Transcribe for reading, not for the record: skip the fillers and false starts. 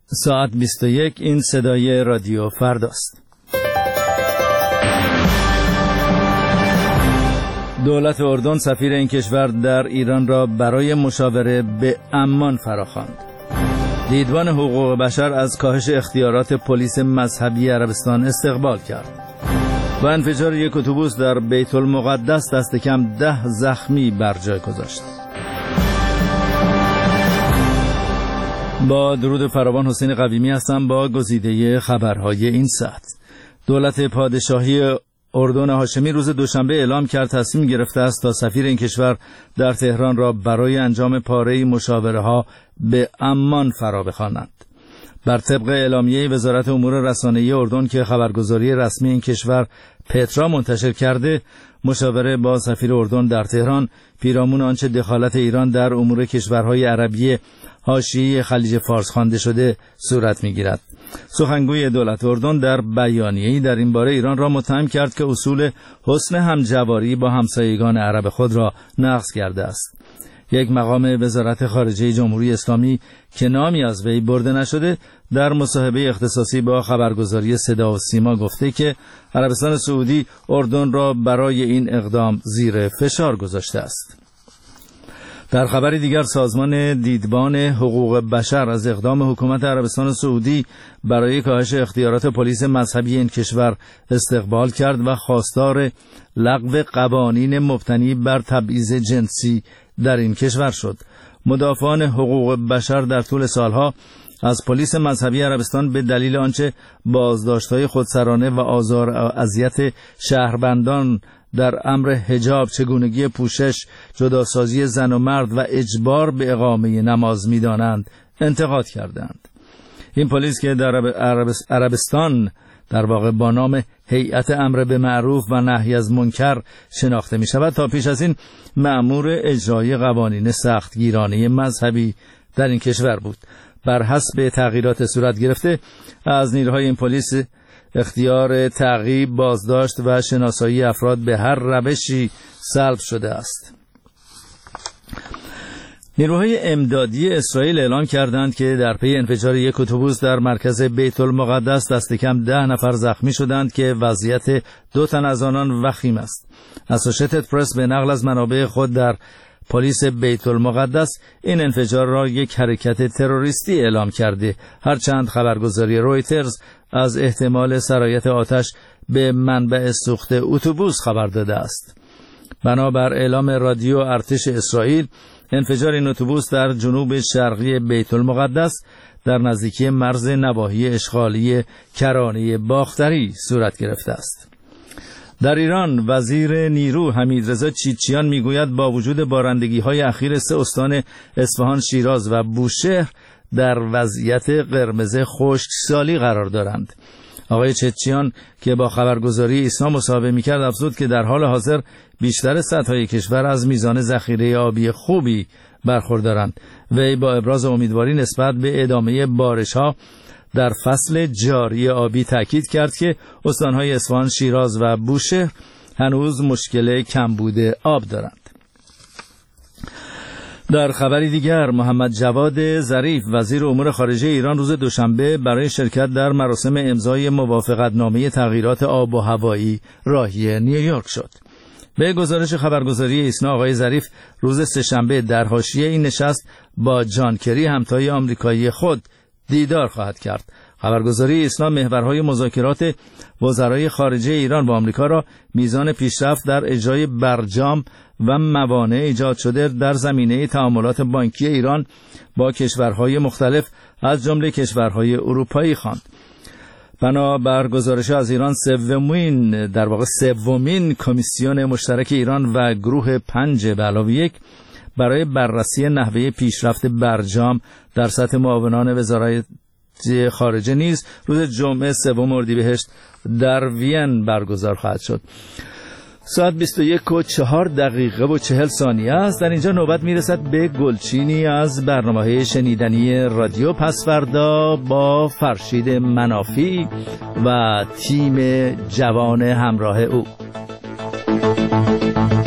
ساعت 21. این صدای رادیو فرداست. دولت اردن سفیر این کشور در ایران را برای مشاوره به عمان فراخواند. دیدبان حقوق بشر از کاهش اختیارات پلیس مذهبی عربستان استقبال کرد. با انفجار یک اتوبوس در بیت المقدس دست کم 10 زخمی بر جای گذاشت. با درود فراوان، حسین قویمی هستم با گزیده خبرهای این ساعت. دولت پادشاهی اردن هاشمی روز دوشنبه اعلام کرد تصمیم گرفته است تا سفیر این کشور در تهران را برای انجام پاره مشاوره‌ها به عمان فرا بخوانند. بر طبق اعلامیه وزارت امور رسانه‌ای اردن که خبرگزاری رسمی این کشور پترا منتشر کرده، مشاوره با سفیر اردن در تهران پیرامون آنچه دخالت ایران در امور کشورهای عربی حاشیه خلیج فارس خوانده شده صورت می‌گیرد. سخنگوی دولت اردن در بیانیه‌ای در این باره ایران را متهم کرد که اصول حسن همجواری با همسایگان عرب خود را نقض کرده است. یک مقام وزارت خارجه جمهوری اسلامی که نامی از وی برده نشده در مصاحبه اختصاصی با خبرگزاری صدا و سیما گفته که عربستان سعودی اردن را برای این اقدام زیر فشار گذاشته است. در خبری دیگر، سازمان دیدبان حقوق بشر از اقدام حکومت عربستان سعودی برای کاهش اختیارات پلیس مذهبی این کشور استقبال کرد و خواستار لغو قوانین مبتنی بر تبعیض جنسی در این کشور شد. مدافعان حقوق بشر در طول سالها از پلیس مذهبی عربستان به دلیل آنچه بازداشت‌های خودسرانه و آزار و اذیت شهروندان در امر حجاب، چگونگی پوشش، جداسازی زن و مرد و اجبار به اقامه نماز می‌دانند انتقاد کردند. این پلیس که در عربستان در واقع با نام هیئت امر به معروف و نهی از منکر شناخته می شود، تا پیش از این مأمور اجرای قوانین سختگیرانه مذهبی در این کشور بود. بر حسب تغییرات صورت گرفته از نیروهای این پلیس اختیار تعقیب، بازداشت و شناسایی افراد به هر روشی سلب شده است. نیروهای امدادی اسرائیل اعلام کردند که در پی انفجار یک اتوبوس در مرکز بیت المقدس دست کم 10 نفر زخمی شدند که وضعیت 2 تن از آنان وخیم است. اسوشیتد پرس به نقل از منابع خود در پلیس بیت المقدس این انفجار را یک حرکت تروریستی اعلام کرده، هرچند خبرگزاری رویترز از احتمال سرایت آتش به منبع سوخت اتوبوس خبر داده است. بنابر اعلام رادیو ارتش اسرائیل، انفجار این اتوبوس در جنوب شرقی بیت المقدس در نزدیکی مرز نواحی اشغالی کرانه باختری صورت گرفته است. در ایران وزیر نیرو حمیدرضا چیچیان میگوید با وجود بارندگی‌های اخیر 3 استان اصفهان، شیراز و بوشهر در وضعیت قرمز خشکسالی قرار دارند. آقای چیچیان که با خبرگزاری ایسنا مصاحبه میکرد افزود که در حال حاضر بیشتر سطح‌های کشور از میزان ذخیره آبی خوبی برخوردارند. وی با ابراز امیدواری نسبت به ادامه بارش‌ها در فصل جاری آبی تاکید کرد که استان‌های اصفهان، شیراز و بوشهر هنوز مشکل کمبود آب دارند. در خبری دیگر، محمد جواد ظریف وزیر امور خارجه ایران روز دوشنبه برای شرکت در مراسم امضای موافقتنامه تغییرات آب و هوایی راهی نیویورک شد. به گزارش خبرگزاری ایسنا، آقای ظریف روز سه‌شنبه در حاشیه این نشست با جان کری همتای آمریکایی خود دیدار خواهد کرد. خبرگزاری اسلام محورهای مذاکرات وزرای خارجه ایران و آمریکا را میزان پیشرفت در اجرای برجام و موانع ایجاد شده در زمینه تعاملات بانکی ایران با کشورهای مختلف از جمله کشورهای اروپایی خواند. بنابر گزارش از ایران، سومین کمیسیون مشترک ایران و گروه 5+1 برای بررسی نحوه پیشرفت برجام در سطح معاونان وزارت خارجه نیز روز جمعه 3 اردیبهشت در وین برگزار خواهد شد. ساعت 21:04:40 است. در اینجا نوبت میرسد به گلچینی از برنامه‌های شنیدنی رادیو پس فردا با فرشید منافی و تیم جوان همراه او.